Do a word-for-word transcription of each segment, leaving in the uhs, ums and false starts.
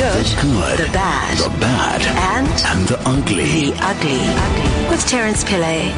good, the good, the bad, the bad, and, and the ugly. The ugly. With Terence Pillay.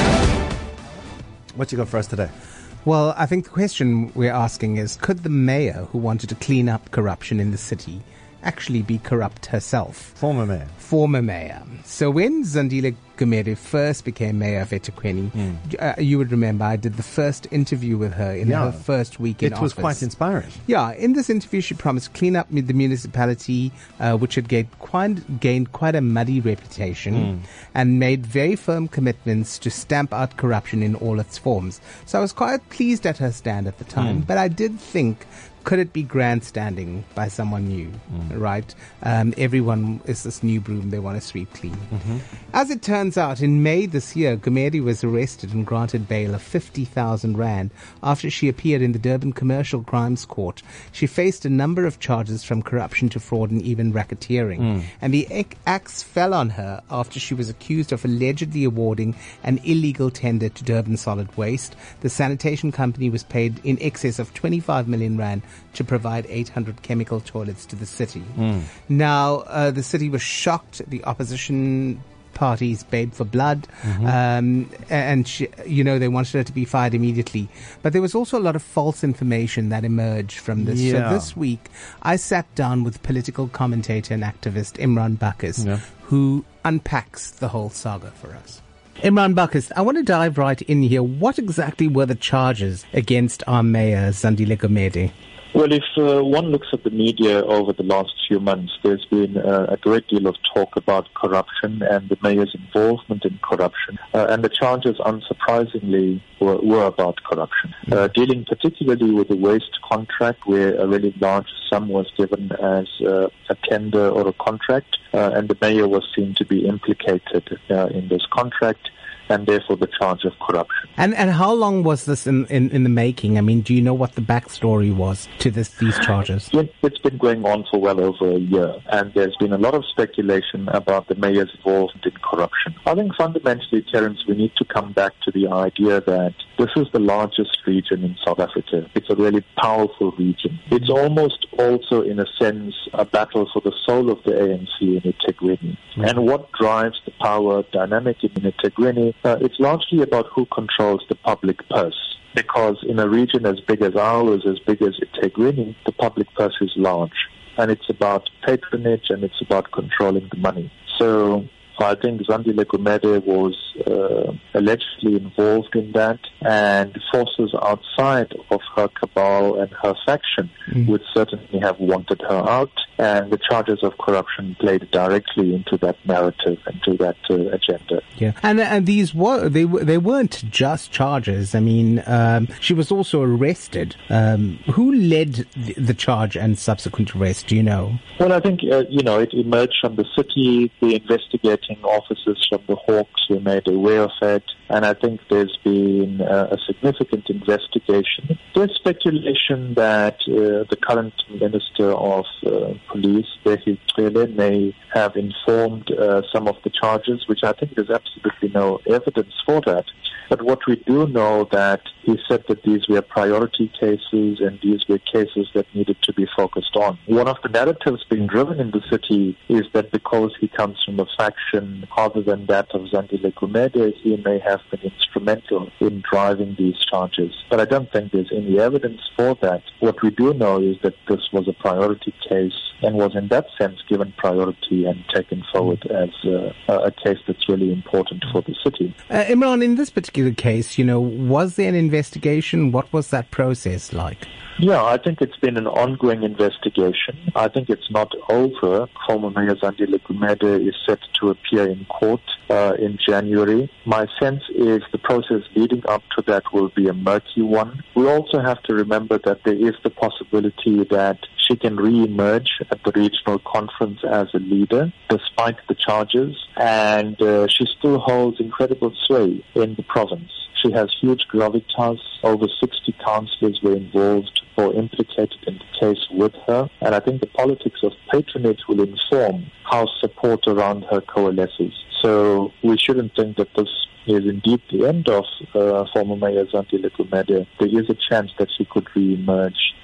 What you got for us today? Well, I think the question we're asking is, could the mayor who wanted to clean up corruption in the city actually be corrupt herself? Former mayor. Former mayor. So when Zandile Gumede first became mayor of eThekwini, mm. uh, you would remember I did the first interview with her in yeah. her first week in it office. It was quite inspiring. Yeah, in this interview she promised to clean up the municipality, uh, which had gained quite, gained quite a muddy reputation, mm. and made very firm commitments to stamp out corruption in all its forms. So I was quite pleased at her stand at the time, mm. but I did think, could it be grandstanding by someone new, mm. right? Um, everyone is this new broom they want to sweep clean. Mm-hmm. As it turns out, in May this year, Gumede was arrested and granted bail of fifty thousand rand after she appeared in the Durban Commercial Crimes Court. She faced a number of charges from corruption to fraud and even racketeering. Mm. And the axe fell on her after she was accused of allegedly awarding an illegal tender to Durban Solid Waste. The sanitation company was paid in excess of twenty-five million rand to provide eight hundred chemical toilets to the city. Mm. Now, uh, the city was shocked. The opposition parties begged for blood, mm-hmm. um, and, she, you know, they wanted her to be fired immediately. But there was also a lot of false information that emerged from this. Yeah. So this week, I sat down with political commentator and activist Imran Bacchus, yeah. who unpacks the whole saga for us. Imran Bacchus, I want to dive right in here. What exactly were the charges against our mayor, Zandile Gumede? Well, if uh, one looks at the media over the last few months, there's been uh, a great deal of talk about corruption and the mayor's involvement in corruption. Uh, and the charges, unsurprisingly, were, were about corruption, uh, dealing particularly with the waste contract, where a really large sum was given as uh, a tender or a contract, uh, and the mayor was seen to be implicated uh, in this contract, and therefore the charge of corruption. And and how long was this in, in, in the making? I mean, do you know what the backstory was to this these charges? It's been going on for well over a year, and there's been a lot of speculation about the mayor's involvement in corruption. I think fundamentally, Terence, we need to come back to the idea that this is the largest region in South Africa. It's a really powerful region. It's almost also, in a sense, a battle for the soul of the A N C in eThekwini. Mm-hmm. And what drives the power dynamic in eThekwini? Uh, it's largely about who controls the public purse. Because in a region as big as ours, as big as eThekwini, the public purse is large. And it's about patronage and it's about controlling the money. So I think Zandile Gumede was uh, allegedly involved in that, and forces outside of her cabal and her faction mm. would certainly have wanted her out, and the charges of corruption played directly into that narrative, into that uh, agenda. Yeah, and and these were they were they weren't just charges. I mean, um, she was also arrested. Um, who led the, the charge and subsequent arrest? Do you know? Well, I think uh, you know it emerged from the city. The investigating officers from the Hawks were made aware of it, and I think there's been uh, a significant investigation. There's speculation that uh, the current Minister of uh, Police, Becky Cele, may have informed uh, some of the charges, which I think there's absolutely no evidence for that. But what we do know that he said that these were priority cases and these were cases that needed to be focused on. One of the narratives being driven in the city is that because he comes from a faction other than that of Zandile Gumede, he may have been instrumental in driving these charges. But I don't think there's any evidence for that. What we do know is that this was a priority case and was in that sense given priority and taken forward as uh, a case that's really important for the city. Uh, Imran, in this particular case, you know, was there an investigation? What was that process like? Yeah, I think it's been an ongoing investigation. I think it's not over. Former Mayor Zandile Gumede is set to appear in court uh, in January. My sense is the process leading up to that will be a murky one. We also have to remember that there is the possibility that she can re-emerge at the regional conference as a leader, despite the charges, and uh, she still holds incredible sway in the province. She has huge gravitas. Over sixty councillors were involved or implicated in the case with her. And I think the politics of patronage will inform how support around her coalesces. So we shouldn't think that this is indeed the end of uh, former Mayor Zandile Gumede. There is a chance that she could re-emerge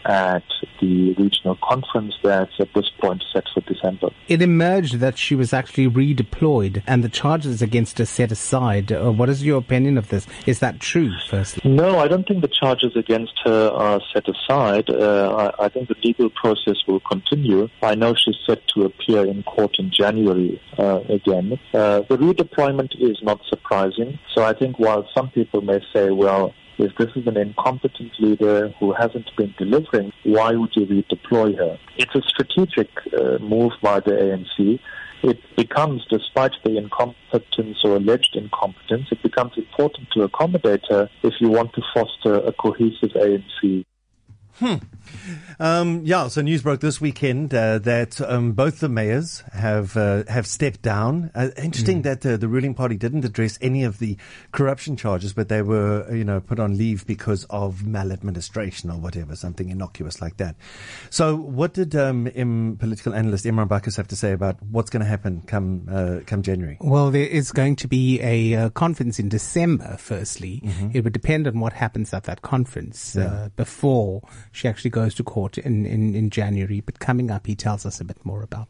at the regional conference that's at this point set for December. It emerged that she was actually redeployed and the charges against her set aside. Uh, what is your opinion of this? Is that true, firstly? No, I don't think the charges against her are set aside. Uh, I, I think the legal process will continue. I know she's set to appear in court in January uh, again. Uh, the redeployment is not surprising. So I think while some people may say, well, if this is an incompetent leader who hasn't been delivering, why would you redeploy her? It's a strategic uh, move by the A N C. It becomes, despite the incompetence or alleged incompetence, it becomes important to accommodate her if you want to foster a cohesive A N C. Hmm. Um, yeah, so news broke this weekend uh, that um, both the mayors have uh, have stepped down. Uh, interesting mm. that uh, the ruling party didn't address any of the corruption charges, but they were, you know, put on leave because of maladministration or whatever, something innocuous like that. So, what did um, M- political analyst Imran Bacchus have to say about what's going to happen come uh, come January? Well, there is going to be a uh, conference in December. Firstly, mm-hmm. It would depend on what happens at that conference yeah. uh, before she actually goes to court in, in, in January. But coming up, he tells us a bit more about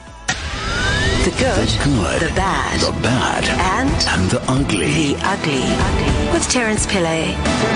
the good, the good, the bad, the bad, and, and the ugly. The ugly. ugly. With Terence Pillay.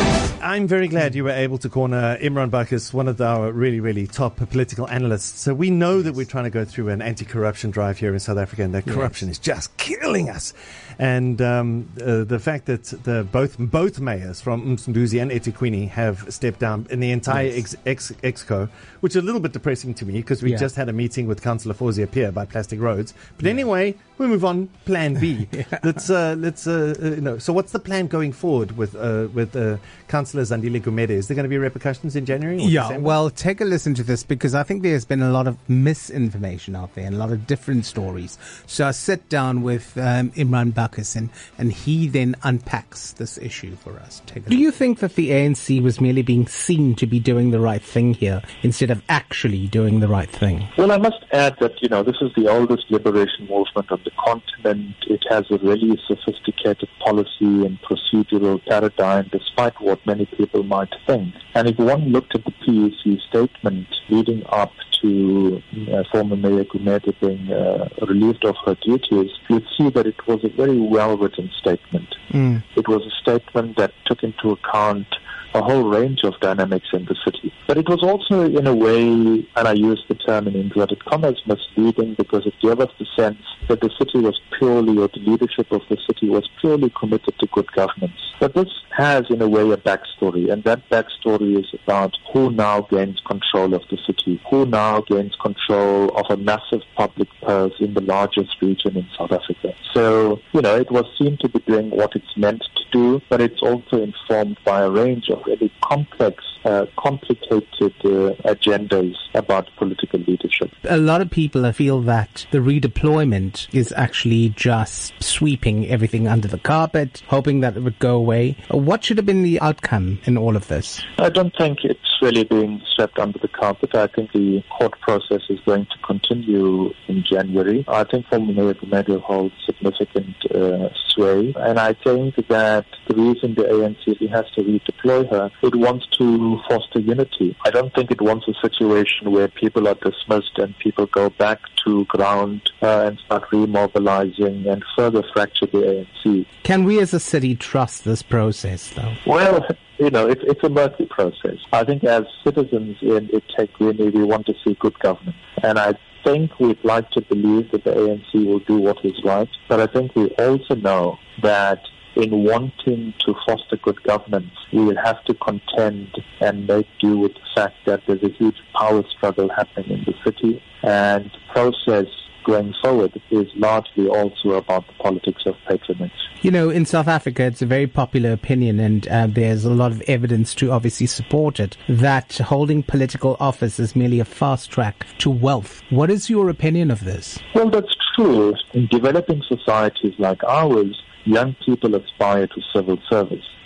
I'm very glad you were able to corner Imran Bacchus, one of our really, really top political analysts. So we know that we're trying to go through an anti-corruption drive here in South Africa, and that corruption yes. is just killing us. And um, uh, the fact that the both both mayors from Msunduzi and eThekwini have stepped down in the entire yes. ex, ex, exco, which is a little bit depressing to me because we yeah. just had a meeting with Councillor Fawzia Peer about plastic roads. But yeah. anyway, we move on. Plan B. yeah. Let's uh, let's uh, uh, you know. So what's the plan going forward with uh, with uh, Councillor Zandile Gumede? Is there going to be repercussions in January? Or yeah. December? Well, take a listen to this because I think there's been a lot of misinformation out there and a lot of different stories. So I sit down with um, Imran Bacchus and and he then unpacks this issue for us. Take a Do you think that the A N C was merely being seen to be doing the right thing here instead of actually doing the right thing? Well, I must add that, you know, this is the oldest liberation movement on the continent. It has a really sophisticated policy and procedural paradigm, despite what many people might think. And if one looked at the P E C statement leading up to uh, former Mayor Gumede being uh, relieved of her duties, you'd see that it was a very well-written statement. Mm. It was a statement that took into account a whole range of dynamics in the city. But it was also, in a way, and I use the term in inverted commas, misleading, because it gave us the sense that the city was purely, or the leadership of the city was purely committed to good governance. But this has, in a way, a backstory, and that backstory is about who now gains control of the city, who now gains control of a massive public purse in the largest region in South Africa. So, you know, it was seen to be doing what it's meant to do, but it's also informed by a range of really complex, uh, complicated uh, agendas about political leadership. A lot of people feel that the redeployment is actually just sweeping everything under the carpet, hoping that it would go away. What should have been the outcome in all of this? I don't think it's really being swept under the carpet. I think the court process is going to continue in January. I think former Mayor Gumede holds significant uh, sway, and I think that the reason the A N C has to redeploy her, it wants to foster unity. I don't think it wants a situation where people are dismissed and people go back to ground uh, and start remobilizing and further fracture the A N C. Can we as a city trust this process, though? Well, you know, it, it's a murky process. I think as citizens in eThekwini, we want to see good governance. And I think we'd like to believe that the A N C will do what is right. But I think we also know that in wanting to foster good governance, we will have to contend and make do with the fact that there's a huge power struggle happening in the city. And the process going forward is largely also about the politics of patronage. You know, in South Africa, it's a very popular opinion, and uh, there's a lot of evidence to obviously support it, that holding political office is merely a fast track to wealth. What is your opinion of this? Well, that's true. In developing societies like ours, young people aspire to civil service.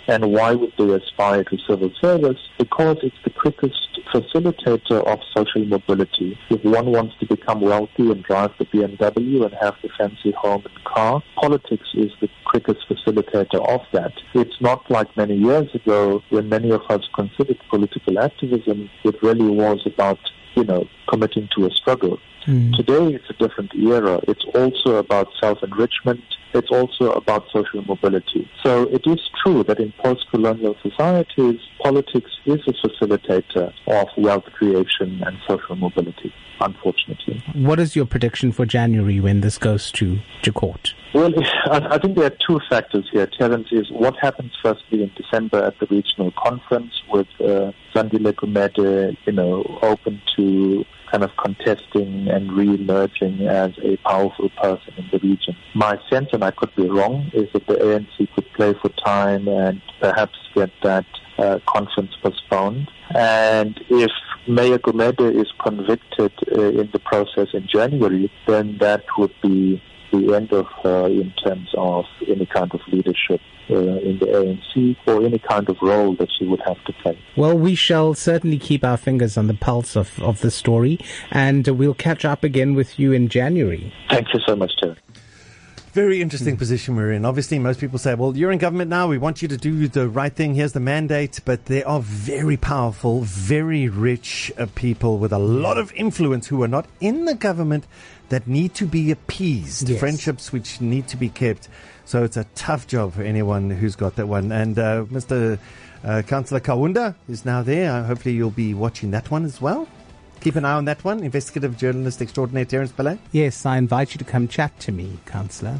And why would they aspire to civil service? Because it's the quickest facilitator of social mobility. If one wants to become wealthy and drive the B M W and have the fancy home and car, politics is the quickest facilitator of that. It's not like many years ago when many of us considered political activism. It really was about, you know, committing to a struggle. Mm. Today, it's a different era. It's also about self-enrichment. It's also about social mobility. So it is true that in post-colonial societies, politics is a facilitator of wealth creation and social mobility, unfortunately. What is your prediction for January when this goes to, to court? Well, I think there are two factors here, Terence, is what happens firstly in December at the regional conference with uh, Zandile Gumede, you know, open to kind of contesting and re-emerging as a powerful person in the region. My sense, and I could be wrong, is that the A N C could play for time and perhaps get that uh, conference postponed. And if Mayor Gumede is convicted uh, in the process in January, then that would be the end of her in terms of any kind of leadership uh, in the A N C or any kind of role that she would have to play. Well, we shall certainly keep our fingers on the pulse of, of the story, and we'll catch up again with you in January. Thank you so much, Terry. Very interesting mm. position we're in. Obviously, most people say, well, you're in government now. We want you to do the right thing. Here's the mandate. But there are very powerful, very rich uh, people with a lot of influence who are not in the government that need to be appeased. Yes. Friendships which need to be kept. So it's a tough job for anyone who's got that one. And uh, Mister Uh, Councillor Kaunda is now there. Uh, hopefully you'll be watching that one as well. Keep an eye on that one. Investigative journalist extraordinaire Terence Pillay. Yes, I invite you to come chat to me, Councillor.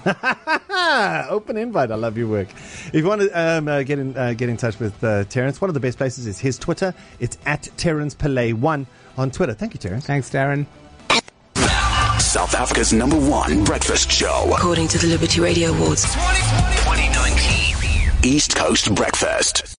Open invite. I love your work. If you want to um, uh, get in uh, get in touch with uh, Terence, one of the best places is his Twitter. It's at Terence Pillay one on Twitter. Thank you, Terence. Thanks, Darren. South Africa's number one breakfast show. According to the Liberty Radio Awards twenty nineteen East Coast Breakfast.